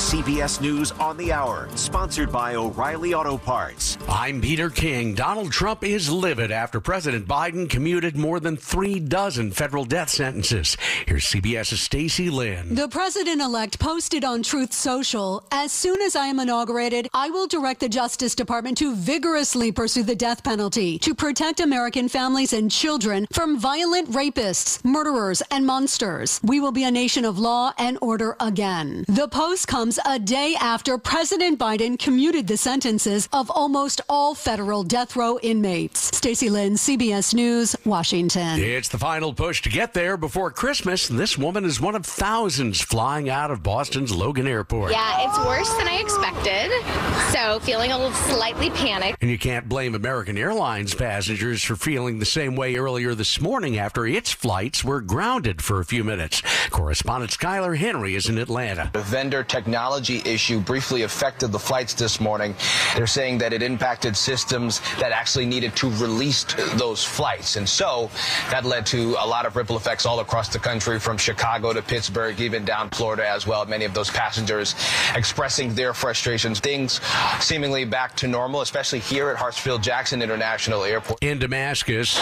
CBS News on the Hour, sponsored by O'Reilly Auto Parts. I'm Peter King. Donald Trump is livid after President Biden commuted more than 36 federal death sentences. Here's CBS's Stacey Lynn. The president-elect posted on Truth Social, "As soon as I am inaugurated, I will direct the Justice Department to vigorously pursue the death penalty to protect American families and children from violent rapists, murderers, and monsters. We will be a nation of law and order again." The post comes a day after President Biden commuted the sentences of almost all federal death row inmates. Stacey Lynn, CBS News, Washington. It's the final push to get there before Christmas. This woman is one of thousands flying out of Boston's Logan Airport. Yeah, it's worse than I expected, so feeling a little slightly panicked. And you can't blame American Airlines passengers for feeling the same way earlier this morning after its flights were grounded for a few minutes. Correspondent Skylar Henry is in Atlanta. A vendor technology issue briefly affected the flights this morning. They're saying that it impacted systems that actually needed to release those flights. And so that led to a lot of ripple effects all across the country, from Chicago to Pittsburgh, even down Florida as well. Many of those passengers expressing their frustrations. Things seemingly back to normal, especially here at Hartsfield-Jackson International Airport. In Damascus,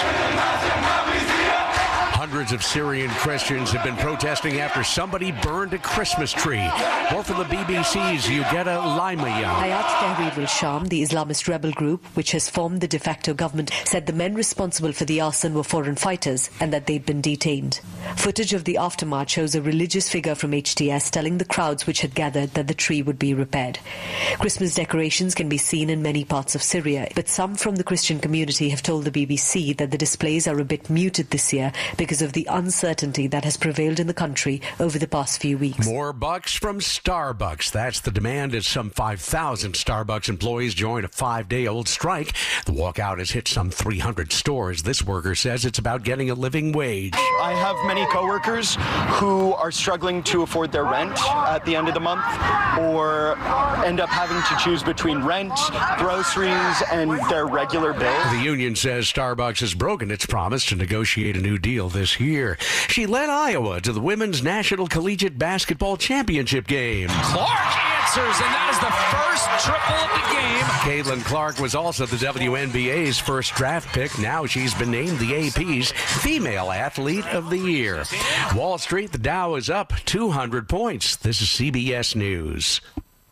hundreds of Syrian Christians have been protesting after somebody burned a Christmas tree. More from the BBC's Yugeta Limayam. Hayat Tahrir al-Sham, the Islamist rebel group, which has formed the de facto government, said the men responsible for the arson were foreign fighters and that they'd been detained. Footage of the aftermath shows a religious figure from HTS telling the crowds which had gathered that the tree would be repaired. Christmas decorations can be seen in many parts of Syria, but some from the Christian community have told the BBC that the displays are a bit muted this year because of the uncertainty that has prevailed in the country over the past few weeks. More bucks from Starbucks. That's the demand as some 5,000 Starbucks employees join a 5-day-old strike. The walkout has hit some 300 stores. This worker says it's about getting a living wage. I have many coworkers who are struggling to afford their rent at the end of the month, or end up having to choose between rent, groceries, and their regular bill. The union says Starbucks has broken its promise to negotiate a new deal this year. She led Iowa to the Women's National Collegiate Basketball Championship game. Clark answers, and that is the first triple of the game. Caitlin Clark was also the WNBA's first draft pick. Now she's been named the AP's Female Athlete of the Year. Wall Street, the Dow is up 200 points. This is CBS News.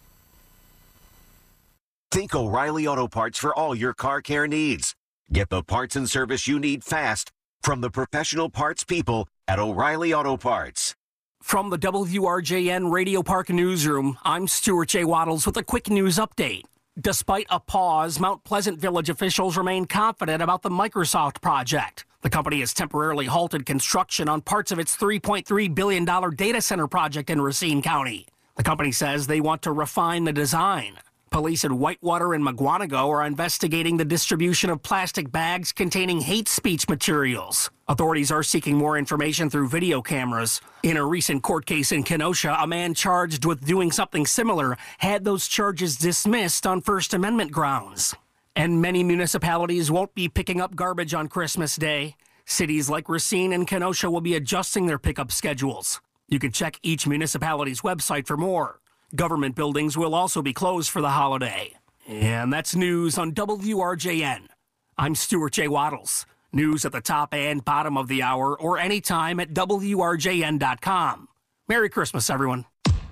Think O'Reilly Auto Parts for all your car care needs. Get the parts and service you need fast from the professional parts people at O'Reilly Auto Parts. From the WRJN Radio Park Newsroom, I'm Stuart J. Waddles with a quick news update. Despite a pause, Mount Pleasant Village officials remain confident about the Microsoft project. The company has temporarily halted construction on parts of its $3.3 billion data center project in Racine County. The company says they want to refine the design. Police in Whitewater and Mugwanago are investigating the distribution of plastic bags containing hate speech materials. Authorities are seeking more information through video cameras. In a recent court case in Kenosha, a man charged with doing something similar had those charges dismissed on First Amendment grounds. And many municipalities won't be picking up garbage on Christmas Day. Cities like Racine and Kenosha will be adjusting their pickup schedules. You can check each municipality's website for more. Government buildings will also be closed for the holiday. And that's news on WRJN. I'm Stuart J. Waddles. News at the top and bottom of the hour or anytime at WRJN.com. Merry Christmas, everyone.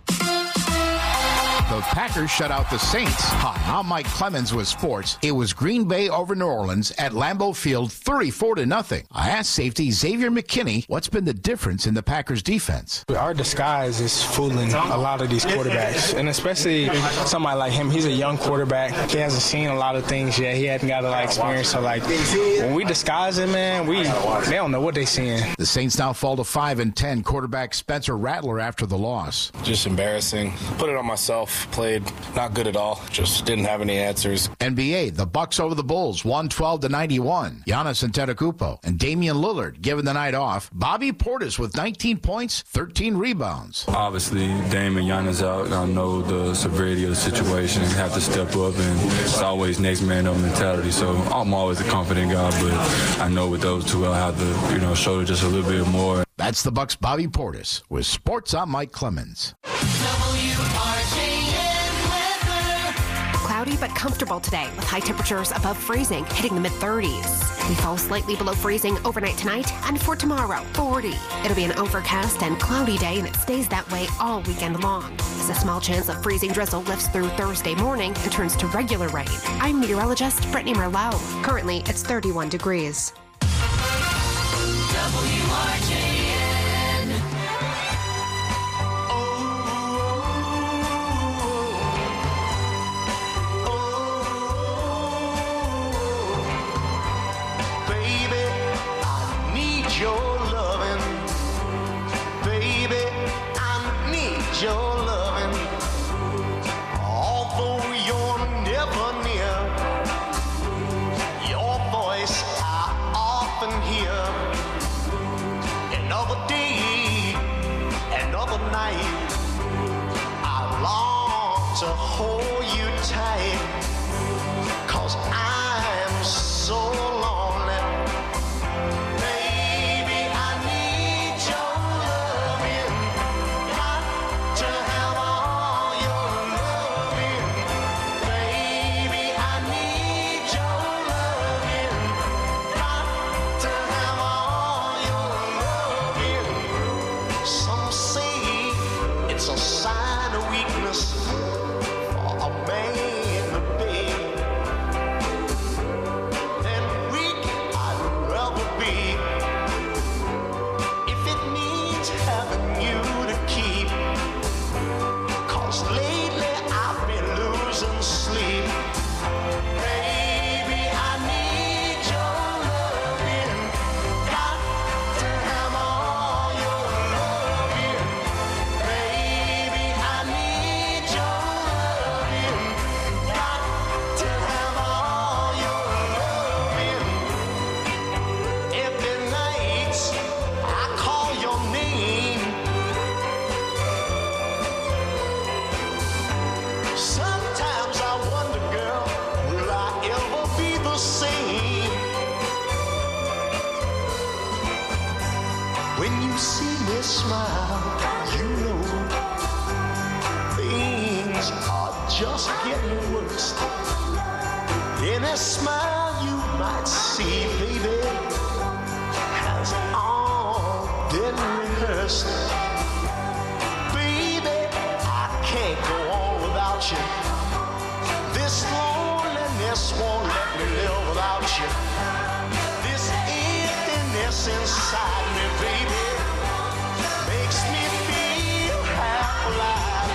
The Packers shut out the Saints. Hi, I'm Mike Clemens with sports. It was Green Bay over New Orleans at Lambeau Field, 34-0. I asked safety Xavier McKinney what's been the difference in the Packers defense. Our disguise is fooling a lot of these quarterbacks, and especially somebody like him. He's a young quarterback. He hasn't seen a lot of things yet. He hasn't got a lot of experience. So, when we disguise him, man, they don't know what they're seeing. The Saints now fall to 5-10. Quarterback Spencer Rattler after the loss. Just embarrassing. Put it on myself. Played not good at all. Just didn't have any answers. NBA, the Bucks over the Bulls, 112-91. Giannis Antetokounmpo and Damian Lillard given the night off. Bobby Portis with 19 points, 13 rebounds. Obviously, Dame and Giannis out. I know the severity of the situation. Have to step up, and it's always next man up mentality. So I'm always a confident guy, but I know with those two, I'll have to, show just a little bit more. That's the Bucks' Bobby Portis. With sports, I'm Mike Clemens. WRJN. but comfortable today with high temperatures above freezing, hitting the mid-30s. We fall slightly below freezing overnight tonight, and for tomorrow, 40. It'll be an overcast and cloudy day, and it stays that way all weekend long. As a small chance of freezing drizzle lifts through Thursday morning and turns to regular rain. I'm meteorologist Brittany Merlot. Currently, it's 31 degrees. WRJN. Baby, I need your loving. Baby, I need your loving. Although you're never near, your voice I often hear. Another day, another night, I long to hold you tight, 'cause I'm so lonely. Baby, I need your loving. Got to have all your loving. Baby, I need your loving. Got to have all your loving. Some say it's a sign of weakness for a man to be. And weak I'd rather be, if it means having you to keep. 'Cause lately I've been losing sleep. Baby, I need your loving. Got to have all your loving. Baby, I need your loving. Got to have all your loving. Every night I call your name. Sometimes I wonder, girl, will I ever be the same? When you see me smile, you know things are just getting worse. Any smile you might see, baby, has all been rehearsed. Baby, I can't go on without you. This loneliness won't let me live without you. This emptiness inside me, baby, makes me feel half alive.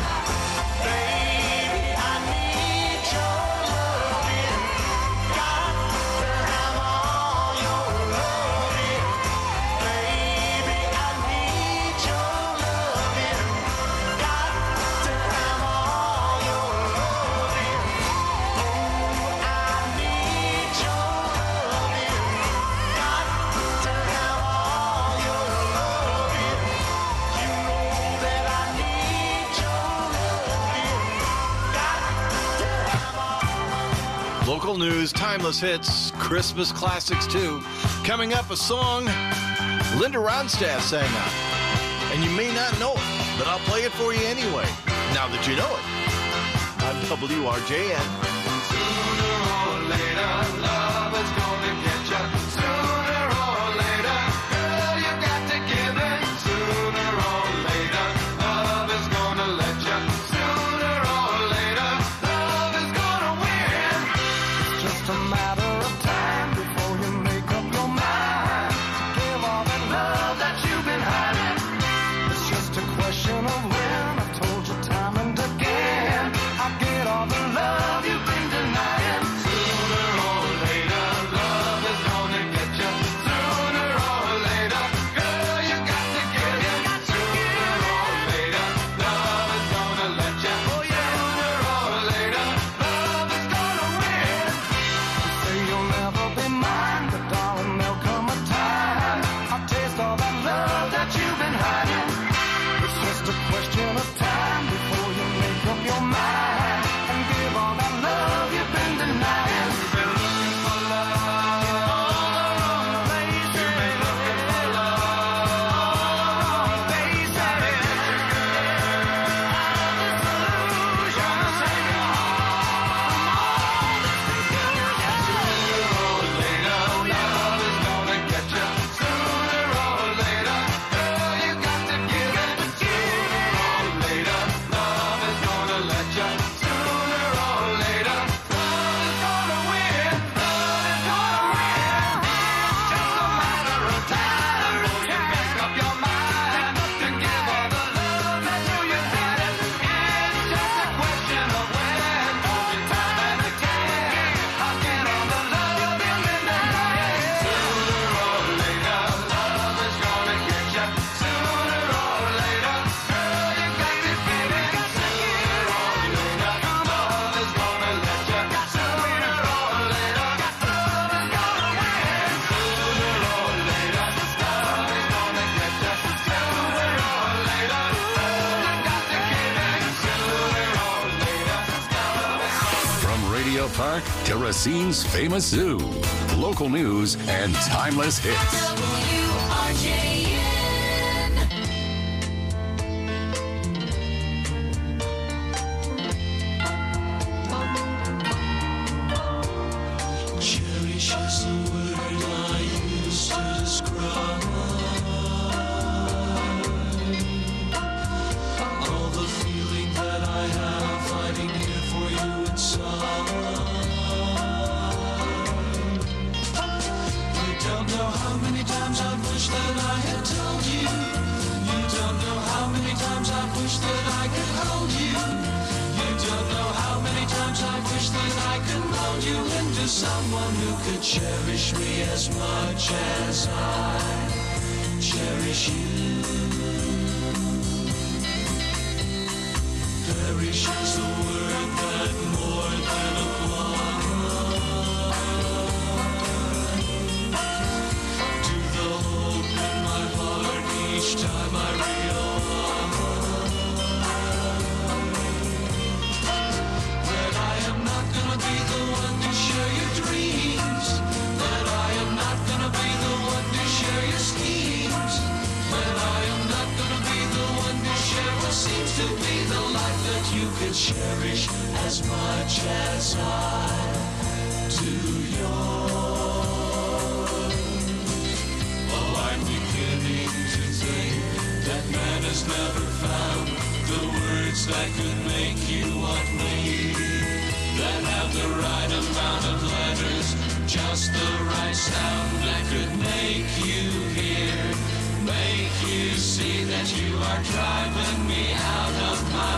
Baby, I need your loving. Got to have all your loving. Baby, I need your loving. Got to have all your loving. Oh, I need your loving. Got to have all your loving. You know that I need your loving. Got to have all. Local news, timeless hits, Christmas classics too. Coming up, a song Linda Ronstadt sang on. And you may not know it, but I'll play it for you anyway, now that you know it. On WRJN. Sooner or later, love is gonna get you. Sooner or later, girl, you got to give in. Sooner or later, love is gonna let you. Sooner or later, love is gonna win. It's just a matter of time before you make up your mind to give all that love that you've been hiding. It's just a question of when. I've told you time and again, I'll get all the love you've been denying. Sooner or later, love the park to Racine's famous zoo. Local news and timeless hits. WRJN. Cherish is the word I use to describe all the feeling that I have hiding here for you inside. You don't know how many times I've wished that I had told you. You don't know how many times I've wished that I could hold you. You don't know how many times I've wished that I could mold you into someone who could cherish me as much as I cherish you. Perish is the word that more than applies to the hope in my heart each time I realize that I am not gonna be the one to share your dreams, that I am not gonna be the one to share your schemes, that I am not gonna be the one to share what seems to be the life that you could cherish as much as I do yours. Oh, I'm beginning to think that man has never found the words that could make you want me, that have the right amount of letters, just the right sound that could make you hear, make you see that you are driving me out of my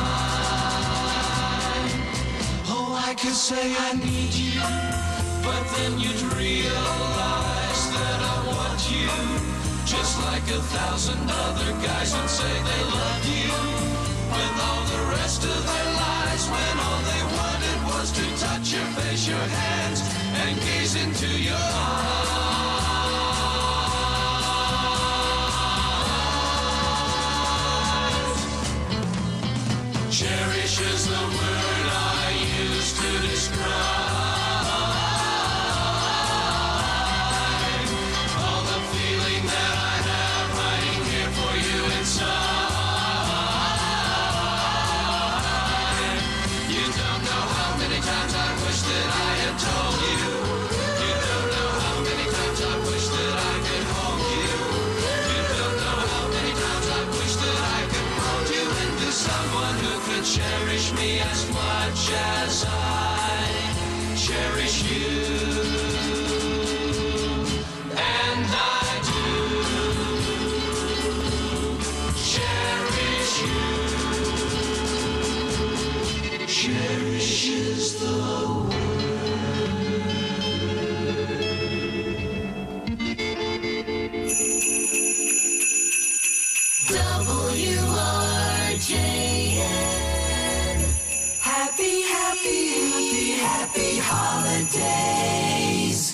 mind. Oh, I could say I need you, but then you'd realize that I want you, just like 1,000 other guys would say they loved you, with all the rest of their lives, when all they wanted was to touch your face, your hands, and gaze into your eyes. Cherish is the word I use to describe all the feeling that I have hiding here for you inside. You don't know how many times I wish that I had told you. You don't know how many times I wish that I could hold you. You don't know how many times I wish that I could mold you into someone who could cherish me as much as I cherish you. And I do cherish you. Cherish is the WRJN. Happy, happy, happy, happy holidays.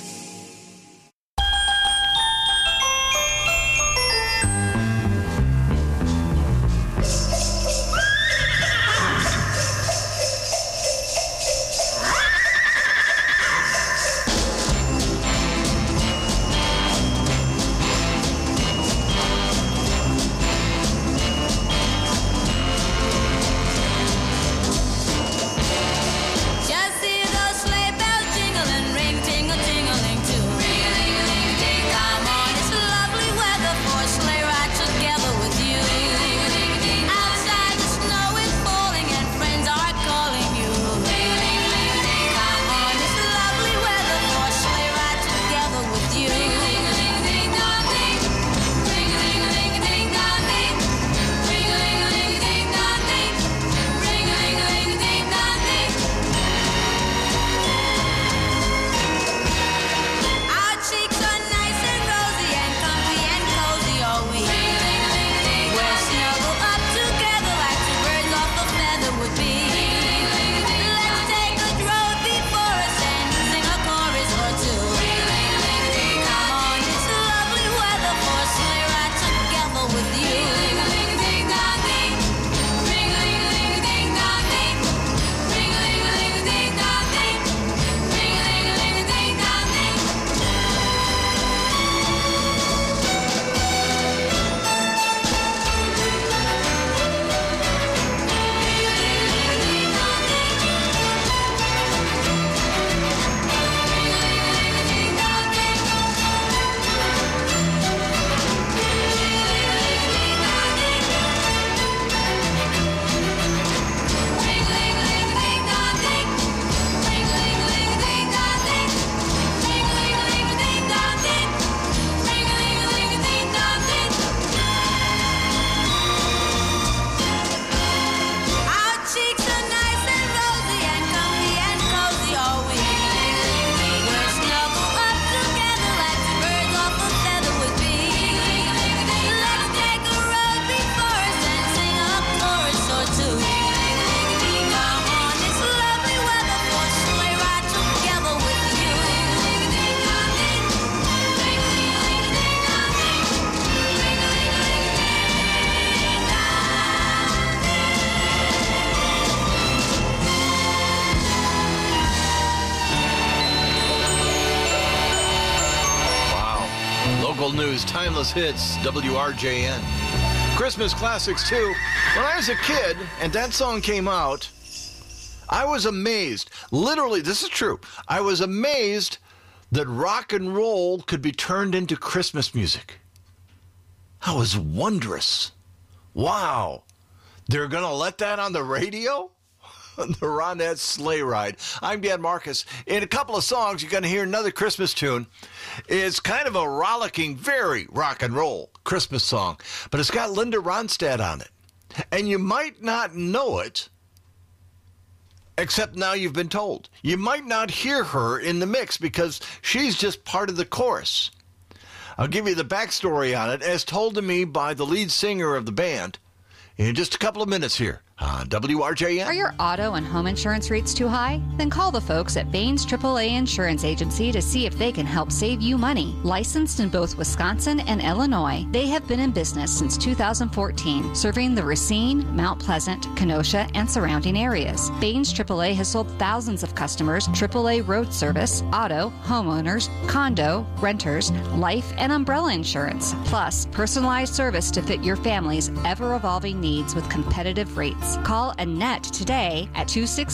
Just see those sleigh bells jingling news, timeless hits, WRJN. Christmas classics, too. When I was a kid and that song came out, I was amazed. Literally, this is true. I was amazed that rock and roll could be turned into Christmas music. That was wondrous. Wow. They're going to let that on the radio? The Ronette Sleigh Ride. I'm Dan Marcus. In a couple of songs, you're going to hear another Christmas tune. It's kind of a rollicking, very rock and roll Christmas song, but it's got Linda Ronstadt on it. And you might not know it, except now you've been told. You might not hear her in the mix because she's just part of the chorus. I'll give you the backstory on it, as told to me by the lead singer of the band, in just a couple of minutes here on WRJN. Are your auto and home insurance rates too high? Then call the folks at Baines AAA Insurance Agency to see if they can help save you money. Licensed in both Wisconsin and Illinois, they have been in business since 2014, serving the Racine, Mount Pleasant, Kenosha, and surrounding areas. Baines AAA has sold thousands of customers AAA road service, auto, homeowners, condo, renters, life, and umbrella insurance, plus personalized service to fit your family's ever-evolving needs with competitive rates. Call Annette today at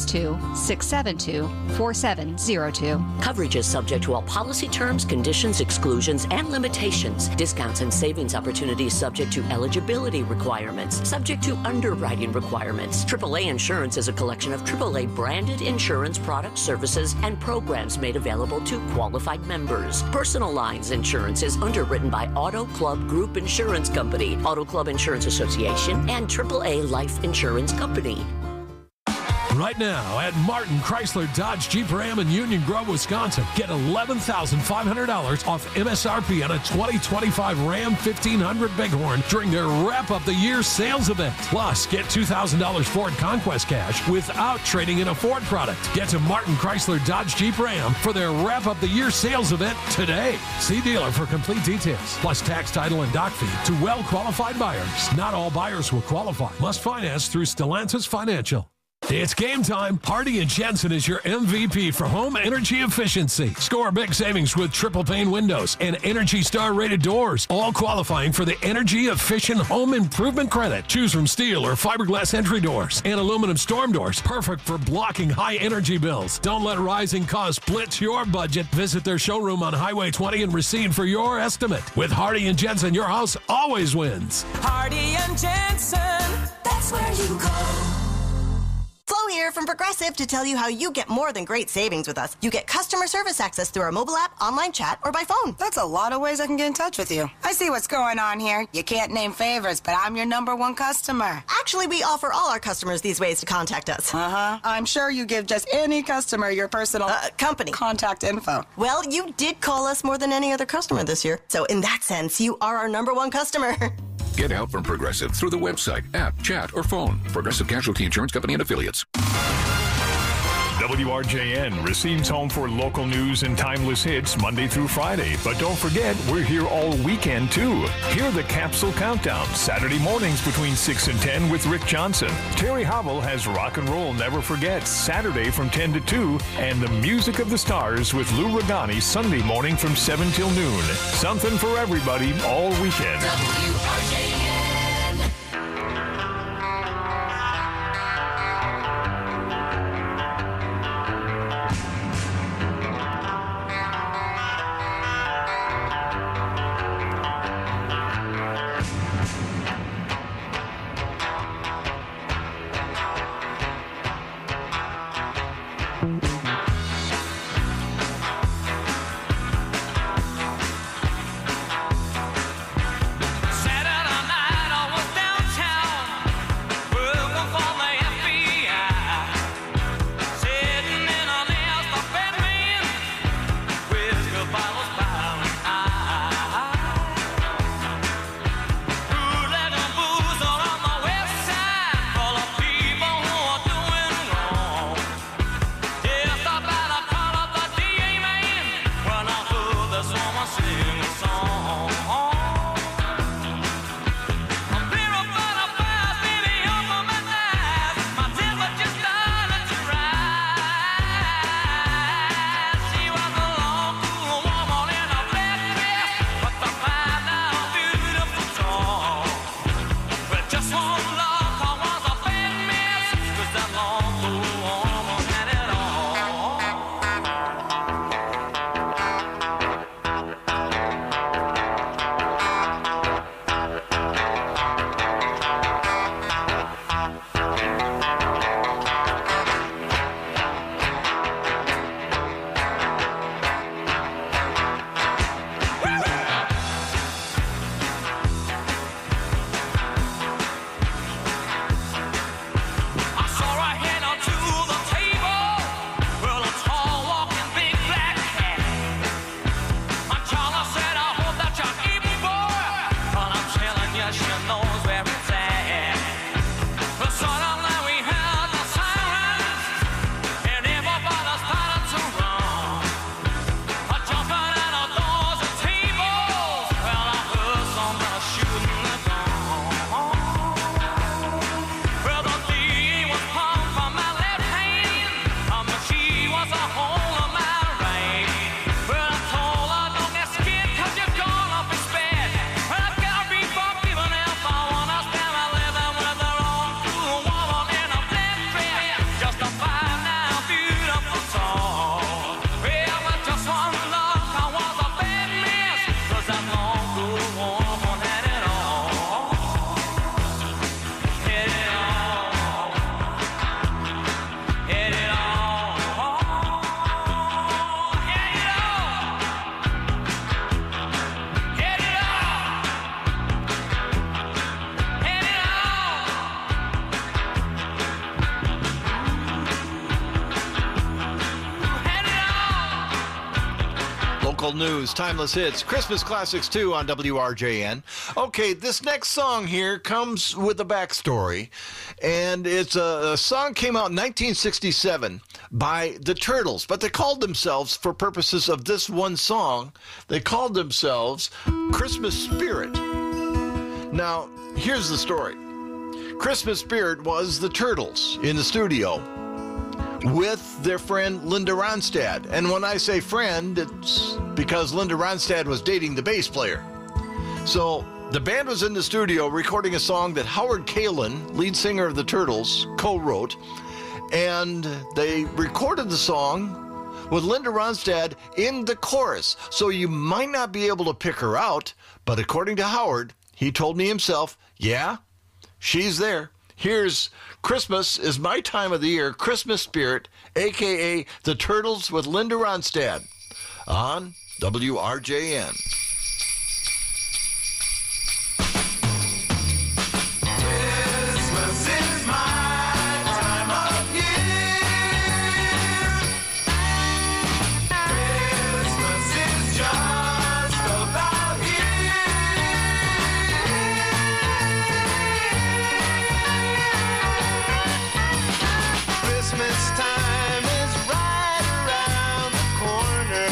262-672-4702. Coverage is subject to all policy terms, conditions, exclusions, and limitations. Discounts and savings opportunities subject to eligibility requirements, subject to underwriting requirements. AAA Insurance is a collection of AAA branded insurance products, services, and programs made available to qualified members. Personal Lines Insurance is underwritten by Auto Club Group Insurance Company, Auto Club Insurance Association, and AAA Life Insurance Company. Right now at Martin Chrysler Dodge Jeep Ram in Union Grove, Wisconsin, get $11,500 off MSRP on a 2025 Ram 1500 Bighorn during their Wrap Up the Year sales event. Plus, get $2,000 Ford Conquest cash without trading in a Ford product. Get to Martin Chrysler Dodge Jeep Ram for their Wrap Up the Year sales event today. See dealer for complete details, plus tax, title, and dock fee to well-qualified buyers. Not all buyers will qualify. Must finance through Stellantis Financial. It's game time. Hardy & Jensen is your MVP for home energy efficiency. Score big savings with triple pane windows and Energy Star rated doors, all qualifying for the Energy Efficient Home Improvement Credit. Choose from steel or fiberglass entry doors and aluminum storm doors, perfect for blocking high energy bills. Don't let rising costs blitz your budget. Visit their showroom on Highway 20 in Racine for your estimate. With Hardy & Jensen, your house always wins. Hardy & Jensen, that's where you go. Flo here from Progressive to tell you how you get more than great savings with us. You get customer service access through our mobile app, online chat, or by phone. That's a lot of ways I can get in touch with you. I see what's going on here. You can't name favorites, but I'm your #1 customer. Actually, we offer all our customers these ways to contact us. Uh-huh. I'm sure you give just any customer your personal company contact info. Well, you did call us more than any other customer this year. So in that sense, you are our #1 customer. Get help from Progressive through the website, app, chat, or phone. Progressive Casualty Insurance Company and Affiliates. WRJN, Racine's home for local news and timeless hits Monday through Friday. But don't forget, we're here all weekend, too. Hear the Capsule Countdown, Saturday mornings between 6 and 10 with Rick Johnson. Terry Hobble has Rock and Roll Never Forget, Saturday from 10 to 2. And the Music of the Stars with Lou Regani, Sunday morning from 7 till noon. Something for everybody all weekend. WRJN. Saturday News, timeless hits, Christmas classics too on WRJN. Okay, this next song here comes with a backstory, and it's a song came out in 1967 by the Turtles, but they called themselves, for purposes of this one song, they called themselves Christmas Spirit. Now, here's the story. Christmas Spirit was the Turtles in the studio with their friend Linda Ronstadt. And when I say friend, it's because Linda Ronstadt was dating the bass player. So the band was in the studio recording a song that Howard Kaylan, lead singer of the Turtles, co-wrote. And they recorded the song with Linda Ronstadt in the chorus. So you might not be able to pick her out, but according to Howard, he told me himself, yeah, she's there. Here's Christmas is My Time of the Year, Christmas Spirit, a.k.a. the Turtles with Linda Ronstadt on WRJN. Christmas is my time of year. Christmas is just about here. Christmas time is right around the corner.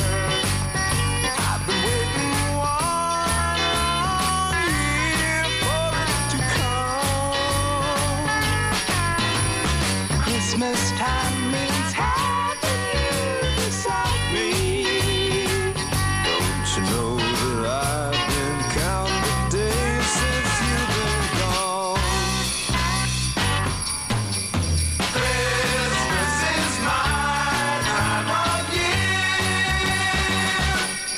I've been waiting one year for it to come. Christmas time means having you beside me. Don't you know that I've been counting the days since you've been gone? Christmas is my time of year.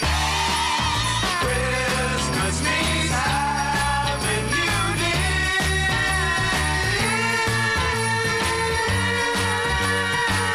Christmas means having you near.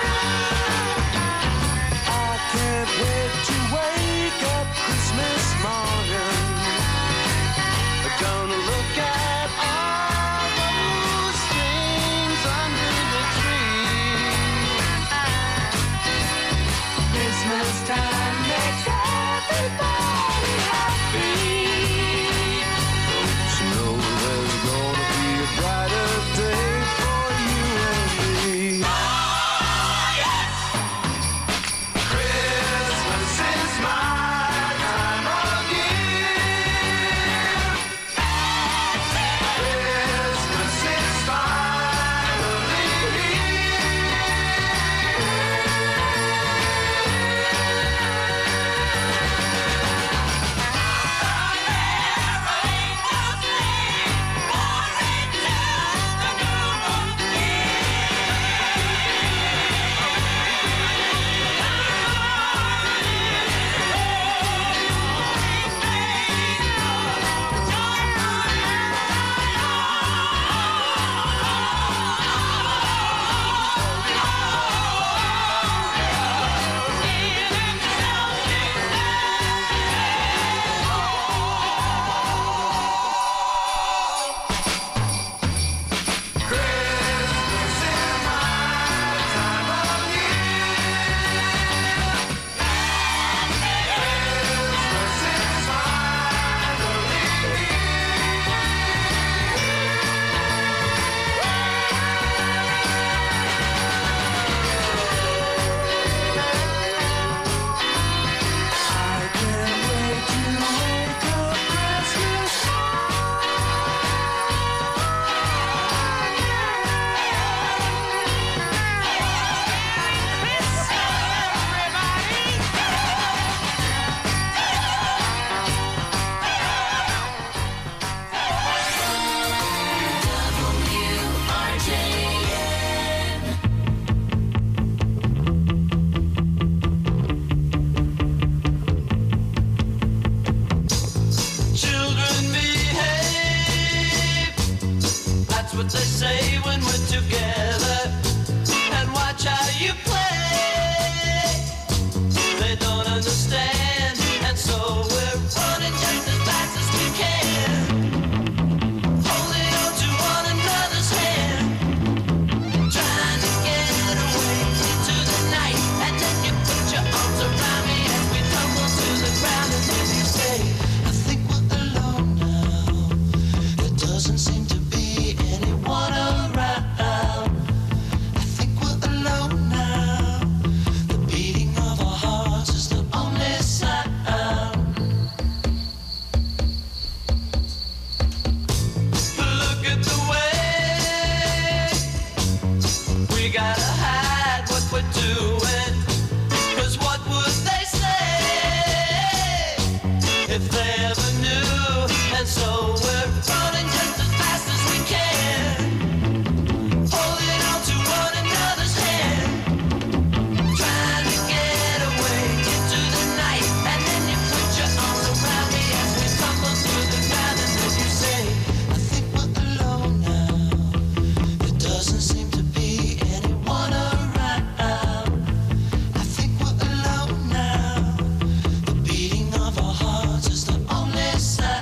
hide what we're doing. 'Cause what would they say if they ever knew? And so we're running just as fast as we can, holding on to one another's hand, trying to get away into the night. And then you put your arms around me as we tumble through the ground, and then you say, I think we're alone now. There doesn't seem to be anyone around. I think we're alone now. The beating of our hearts is the only sound.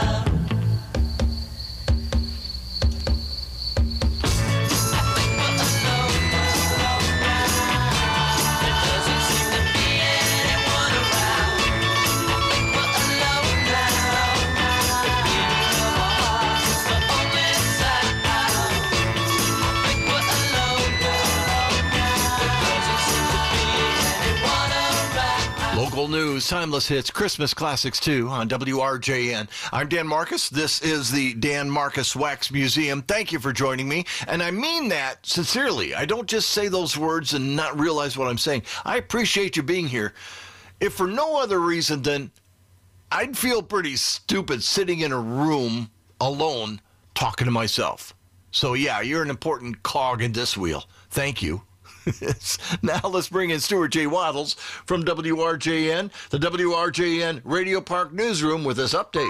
Local news, timeless hits, Christmas classics too on WRJN. I'm Dan Marcus. This is the Dan Marcus Wax Museum. Thank you for joining me. And I mean that sincerely. I don't just say those words and not realize what I'm saying. I appreciate you being here. If for no other reason than I'd feel pretty stupid sitting in a room alone talking to myself. So yeah, you're an important cog in this wheel. Thank you. Now let's bring in Stuart J. Waddles from WRJN, the WRJN Radio Park Newsroom with this update.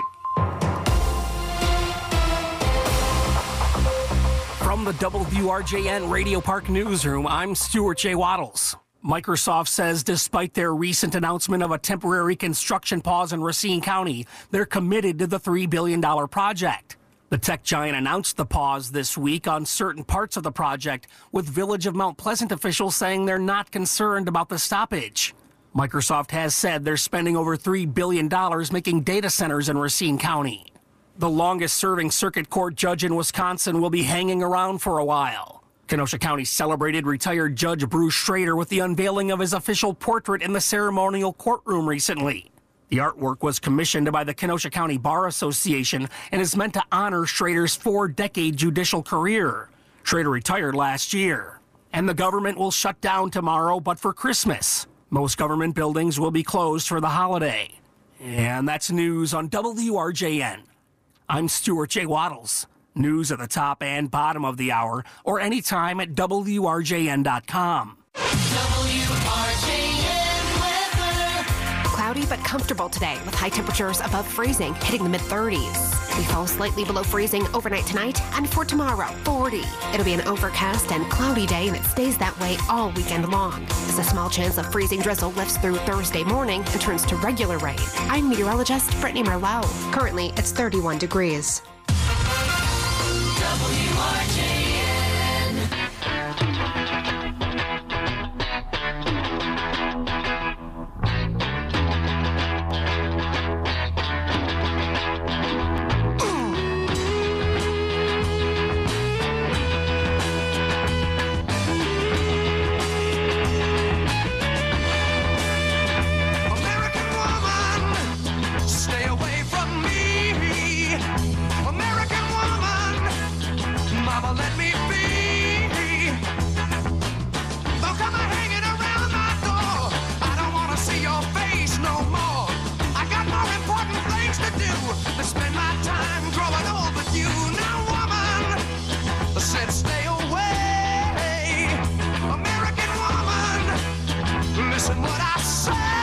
From the WRJN Radio Park Newsroom, I'm Stuart J. Waddles. Microsoft says despite their recent announcement of a temporary construction pause in Racine County, they're committed to the $3 billion project. The tech giant announced the pause this week on certain parts of the project, with Village of Mount Pleasant officials saying they're not concerned about the stoppage. Microsoft has said they're spending over $3 billion making data centers in Racine County. The longest-serving circuit court judge in Wisconsin will be hanging around for a while. Kenosha County celebrated retired Judge Bruce Schrader with the unveiling of his official portrait in the ceremonial courtroom recently. The artwork was commissioned by the Kenosha County Bar Association and is meant to honor Schrader's 4-decade judicial career. Schrader retired last year. And the government will shut down tomorrow, but for Christmas. Most government buildings will be closed for the holiday. And that's news on WRJN. I'm Stuart J. Waddles. News at the top and bottom of the hour, or anytime at WRJN.com. Cloudy but comfortable today with high temperatures above freezing, hitting the mid-30s. We fall slightly below freezing overnight tonight, and for tomorrow, 40. It'll be an overcast and cloudy day, and it stays that way all weekend long. As a small chance of freezing drizzle lifts through Thursday morning and turns to regular rain. I'm meteorologist Brittany Merlot. Currently, it's 31 degrees. Stay away from me, American woman. Mama, let me be. Don't come hanging around my door. I don't want to see your face no more. I got more important things to do than spend my time growing old with you. Now, woman, said stay away. American woman, listen what I say.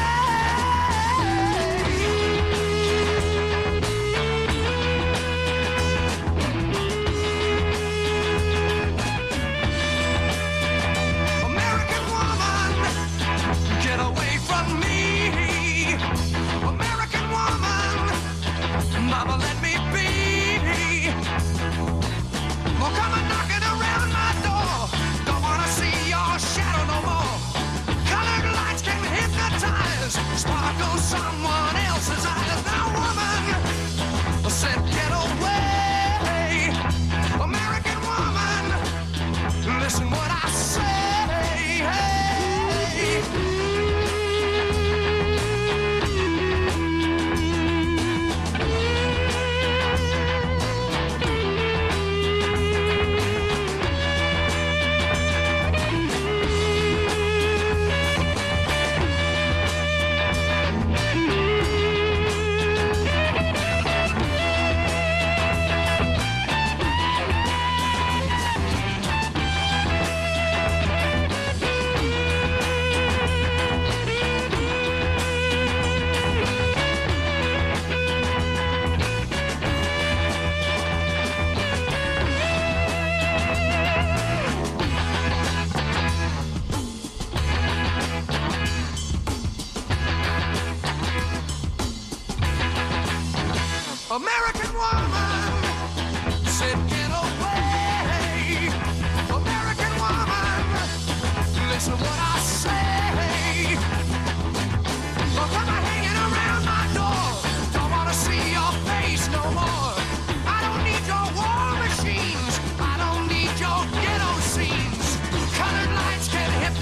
Mama, let me be. Well, come on knocking around my door. Don't want to see your shadow no more. Colored lights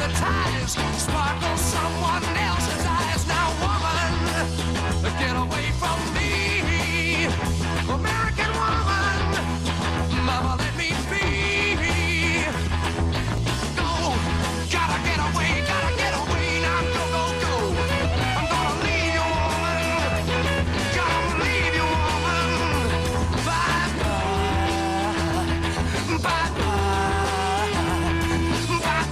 hypnotize, sparkle someone else's eyes. Now, woman, get away from me. American woman, mama, let me be. Go, gotta get away, now go, go, go. I'm gonna leave you, woman, gonna leave you, woman. Bye, bye, bye, bye,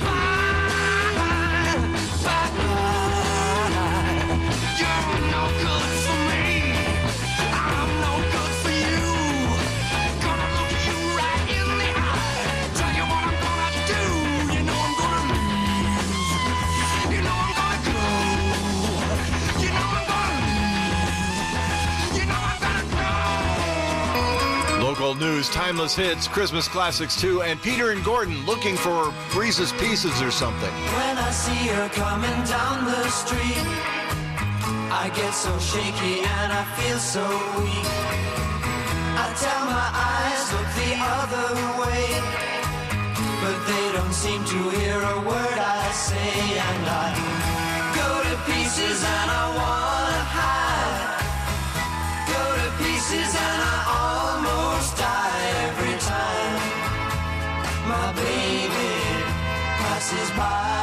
bye, bye. You're no good for me, I'm no good for you. Gonna look you right in the eye, tell you what I'm gonna do. You know I'm gonna leave, you know I'm gonna go, you know I'm gonna leave, you know I'm gonna go. Local news, timeless hits, Christmas classics too, and Peter and Gordon looking for Reese's Pieces or something. When I see her coming down the street, I get so shaky and I feel so weak. I tell my eyes, look the other way, but they don't seem to hear a word I say. And I go to pieces and I wanna hide. Go to pieces and I almost die every time my baby passes by.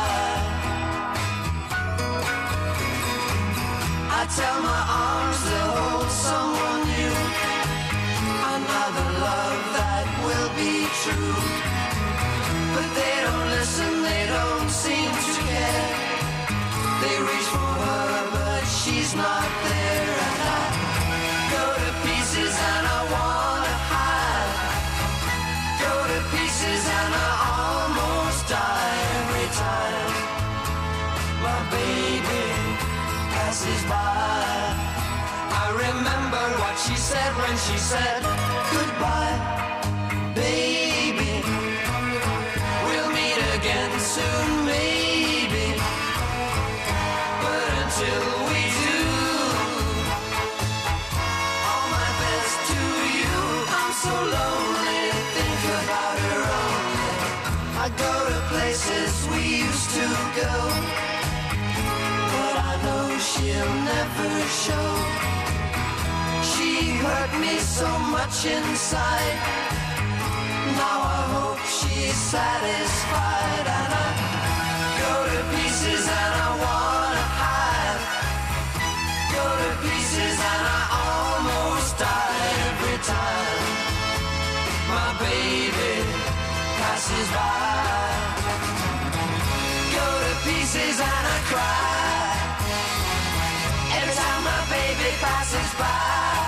I tell my arms they'll hold someone new, another love that will be true. But they don't listen, they don't seem to care. They reach for her, but she's not there. And I go to pieces and I wanna hide. Go to pieces and I almost die every time my baby passes by. I remember what she said when she said goodbye, baby. We'll meet again soon, maybe. But until we do, all my best to you. I'm so lonely, think about her only. I go to places we used to go, but I know she'll never show. She hurt me so much inside. Now I hope she's satisfied. And I go to pieces and I wanna hide. Go to pieces and I almost die every time my baby passes by. Go to pieces and I cry every time my baby passes by.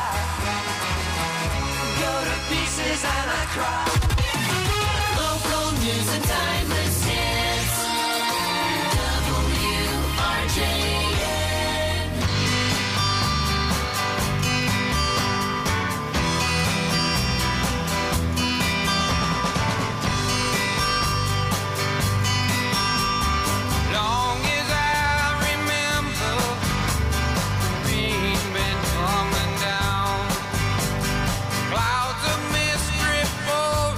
Go to pieces and I cry. Local news and timeless hits. WRJN. Long as I remember, the rain been coming down. Clouds of mist drift over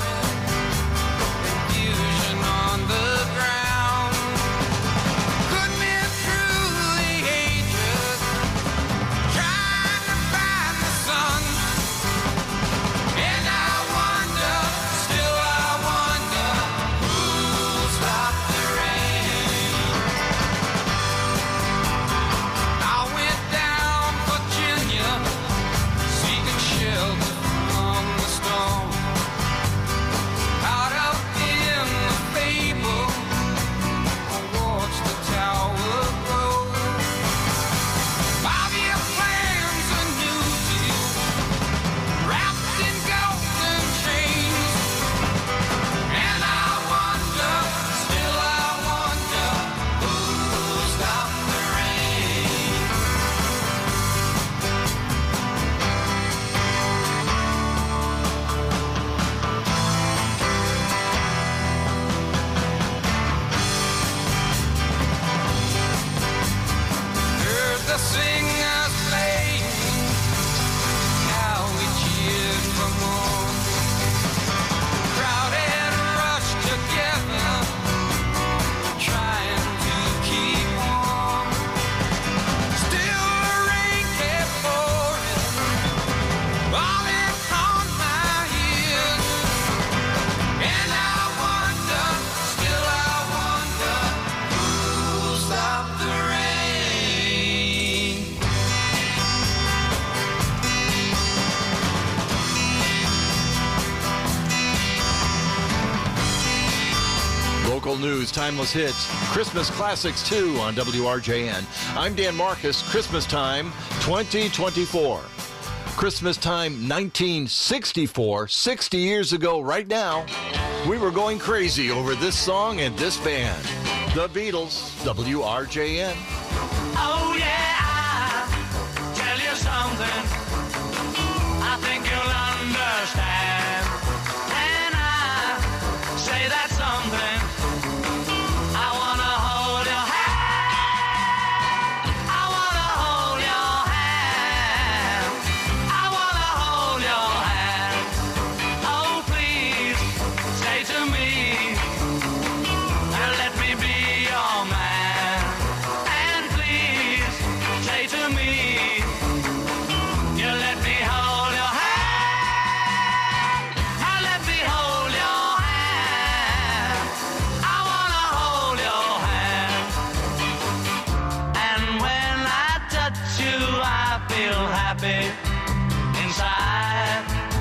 News, Timeless Hits, Christmas Classics 2 on WRJN. I'm Dan Marcus, Christmas Time 2024. Christmas Time 1964, 60 years ago right now, we were going crazy over this song and this band. The Beatles, WRJN. Oh yeah, I'll tell you something I think you'll understand. And I say that something, I wanna hold your hand. I wanna hold your hand. I wanna hold your hand. Oh please, say to me, and let me be your man. And please, say to me, you let me hold your hand. And let me hold your hand. I wanna hold your hand. And when I touch you, I feel happy inside.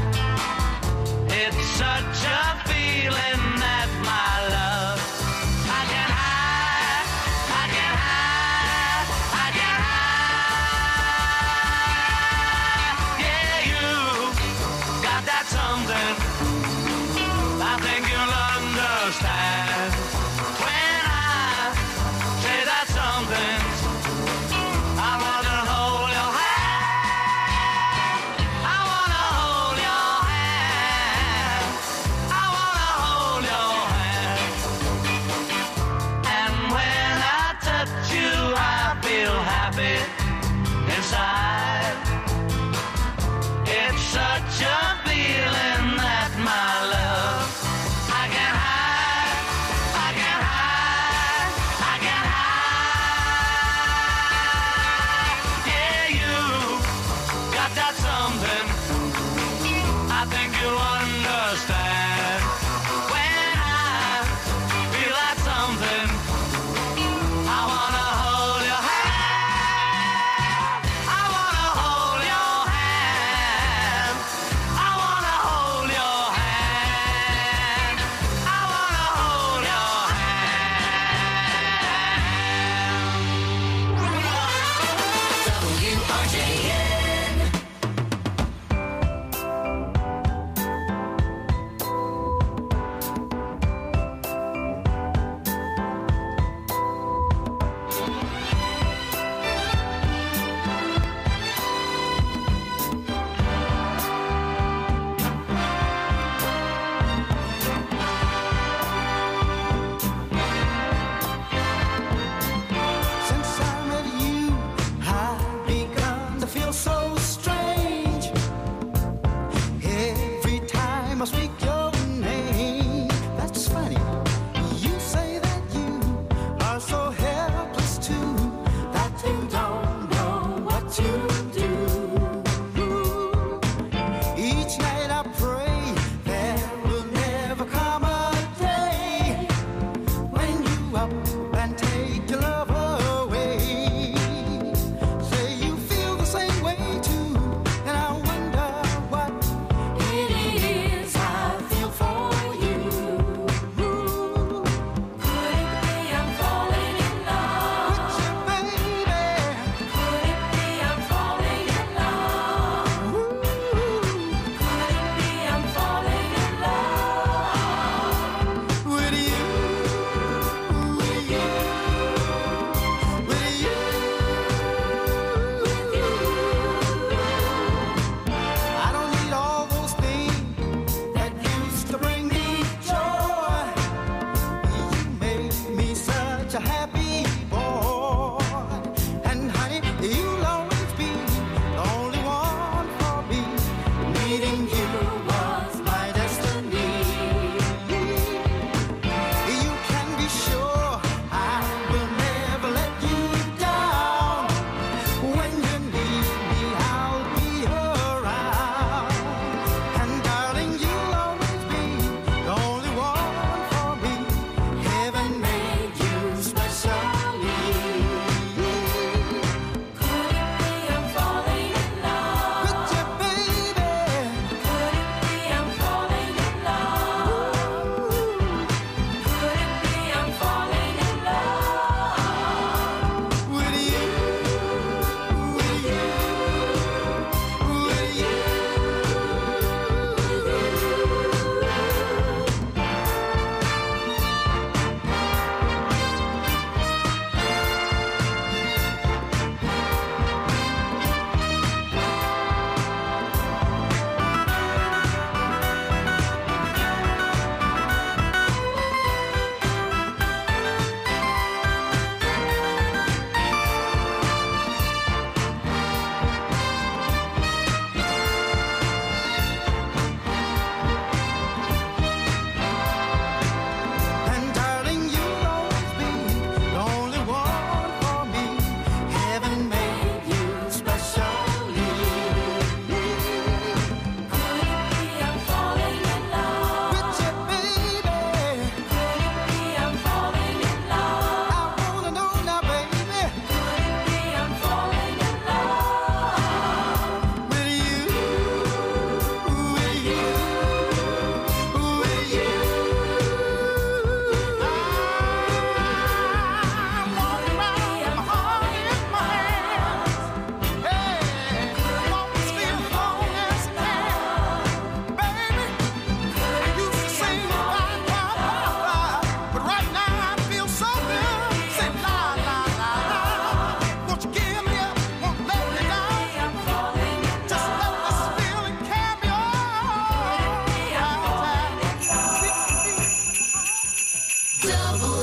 It's such a feeling that my love I can hide, I can hide, I can hide. Yeah, you got that something I think you'll understand. When I say that something, I wanna hold your hand. I wanna hold your hand. I wanna hold your hand. And when I touch you, I feel happy inside. It's such a feeling that my love I can hide, I can hide, I can hide. Yeah, you got that something I think you'll understand. When I feel that something, I wanna hold your hand. I wanna hold your hand. I wanna hold your hand. I wanna hold your hand. WRJN. Since I met you, I've begun to feel so strange. Every time I speak your name, that's funny. You say that you are so helpless too, that you don't know what to do. Each night I pray there will never come a day when you up and take your love away. Say you feel the same way too, and I wonder what it is I feel for you. Could it be I'm falling in love with you, baby? Could it be I'm falling in love? Could it be I'm falling in love with you? With you?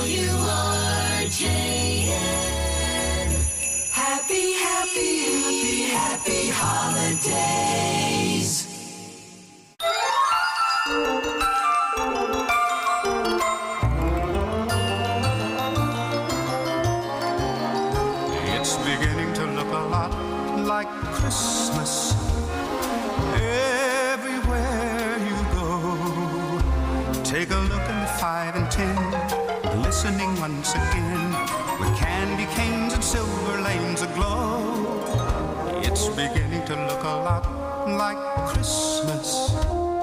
WRJN. Happy, happy, happy, happy holidays. It's beginning to look a lot like Christmas everywhere you go. Take a look in the 5 and 10, glistening once again with candy canes and silver lanes aglow. It's beginning to look a lot like Christmas,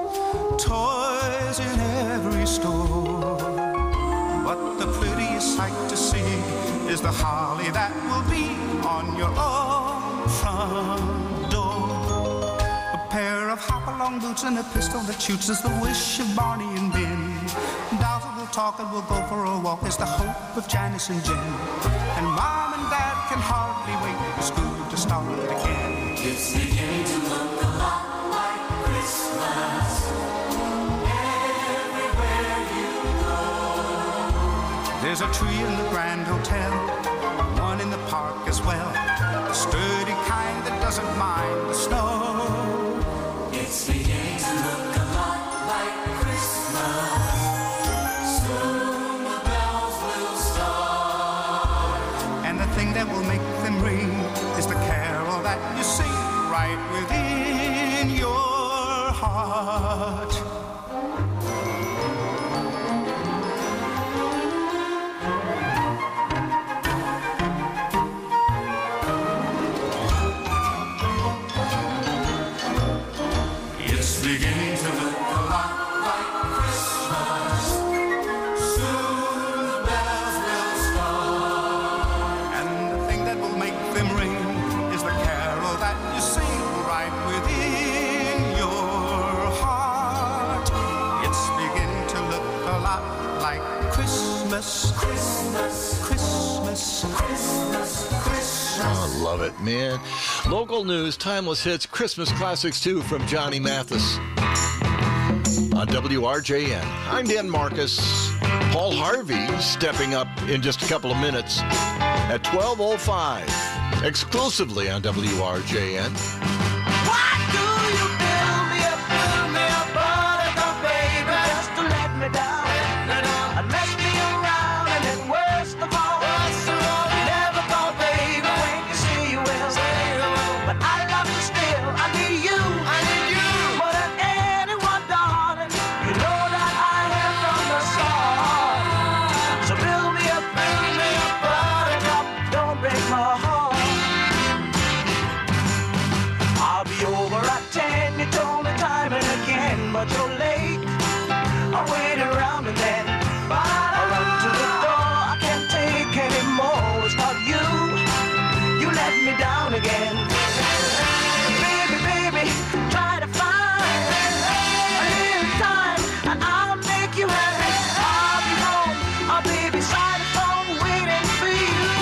toys in every store. But the prettiest sight to see is the holly that will be on your own front door. A pair of hop-along boots and a pistol that shoots is the wish of Barney and Ben. Dolls that will talk and will go for a walk is the hope of Janice and Jen. And Mom and Dad can hardly wait for school to start again. It's beginning to look a lot like Christmas everywhere you go. There's a tree in the Grand Hotel, one in the park as well, a sturdy kind that doesn't mind the snow. It's beginning to look a lot like Christmas. Soon the bells will start. And the thing that will make them ring is the carol that you sing right within your heart. It's beginning to look a lot like Christmas. Soon the bells will start. And the thing that will make them ring is the carol that you sing right within your heart. It's beginning to look a lot like Christmas, Christmas, Christmas, Christmas, Christmas. I love it, man. Local news, timeless hits, Christmas classics too from Johnny Mathis on WRJN. I'm Dan Marcus. Paul Harvey stepping up in just a couple of minutes at 12:05, exclusively on WRJN. Why do you build me up, buttercup, baby, just to let me down and mess me around, and then worst of all, you never thought, baby, when you say you will, but I love you still. I need you more than anyone, darling. You know that I have from the start. So build me up, buttercup, don't break my heart. I'll be over at 10, you told me time and again, but you're late. I'll wait around and then I'll run to the door. I can't take anymore. It's not you. You let me down again. Baby, baby, try to find a little time and I'll make you happy. I'll be home. I'll be beside the phone waiting for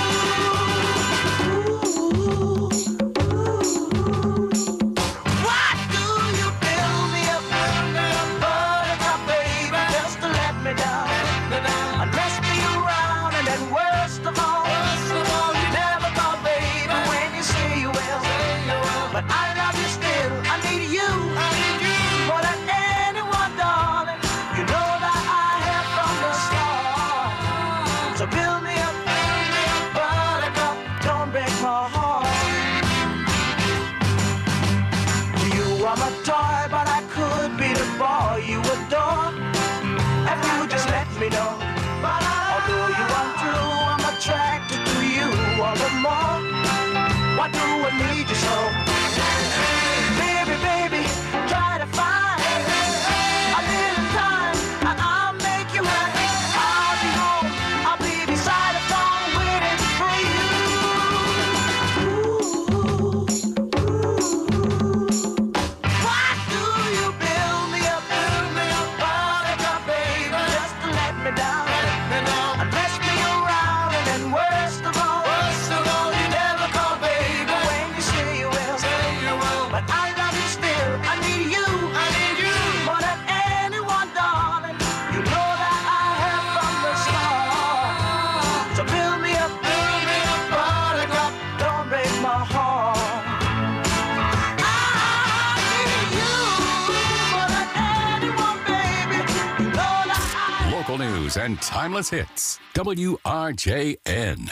you. Why do you build me up, buttercup, baby, just to let me down and mess me around, and then worst of all, you never thought, baby, when you say you will, but I love you still. I need you more than anyone, darling. You know that I have from the start. So build me up, buttercup, don't break my heart. You are my toy, but I could be the boy you adore if you just let me know. Although you are true, I'm attracted to you all the more. Why do I need you so? Baby, baby, try to find a little time and I'll make you happy. I'll be home, I'll be beside the phone waiting for you. Why do you build me up, buttercup, baby, just to let me down and mess me around, and then worst of all, you never call, baby, when you say you will, but news and timeless hits. WRJN.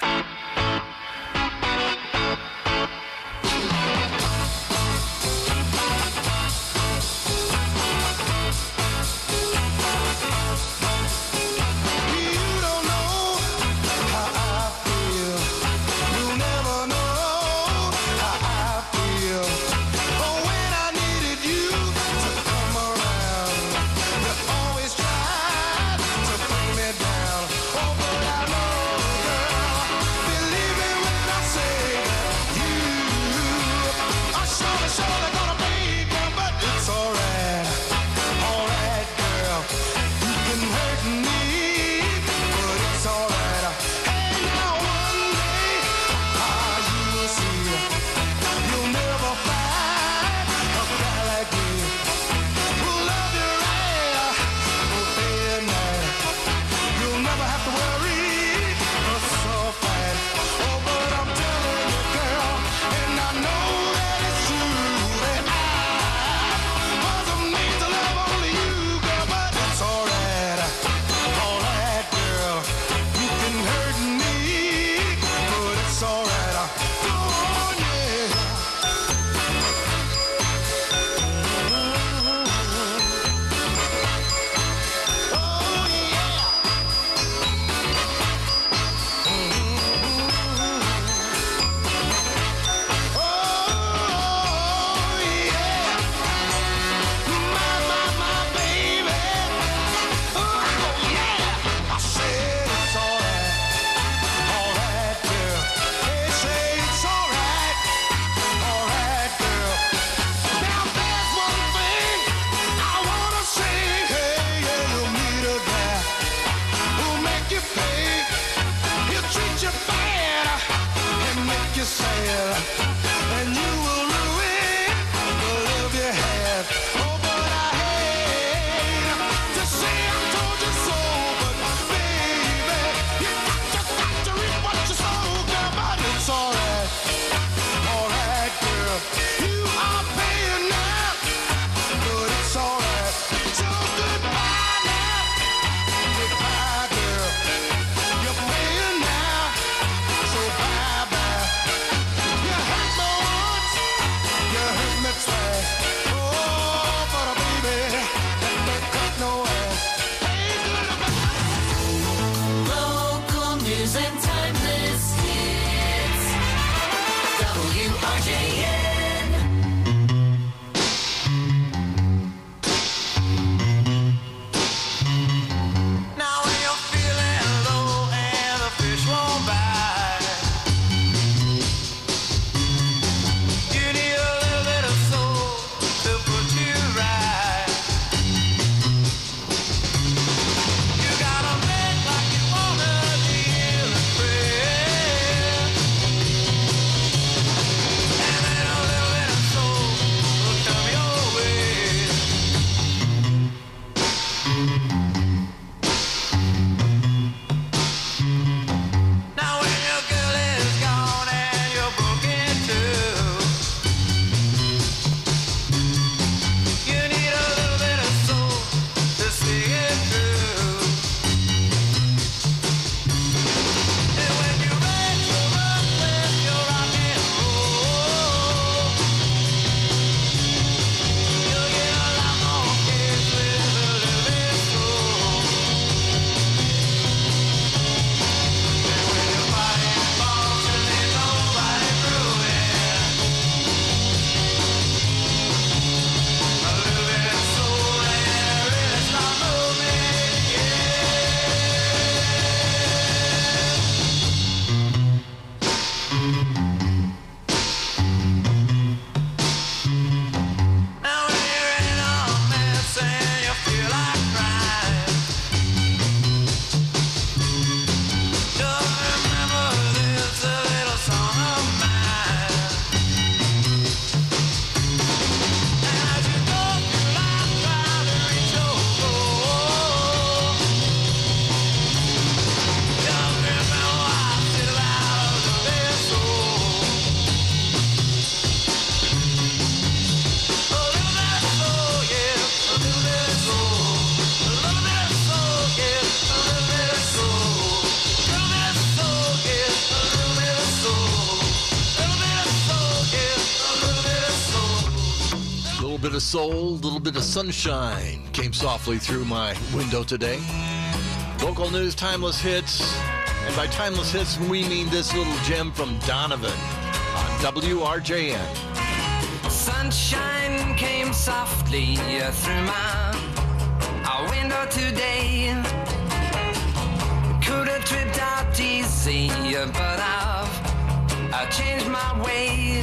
bit of soul, a little bit of sunshine came softly through my window today. Local news, timeless hits. And by timeless hits, we mean this little gem from Donovan on WRJN. Sunshine came softly through my window today. Could have tripped out easy, but I've changed my way.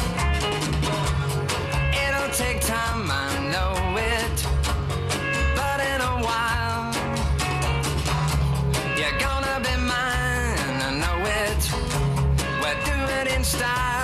It'll take time, I know it, but in a while you're gonna be mine, I know it. We'll do it in style.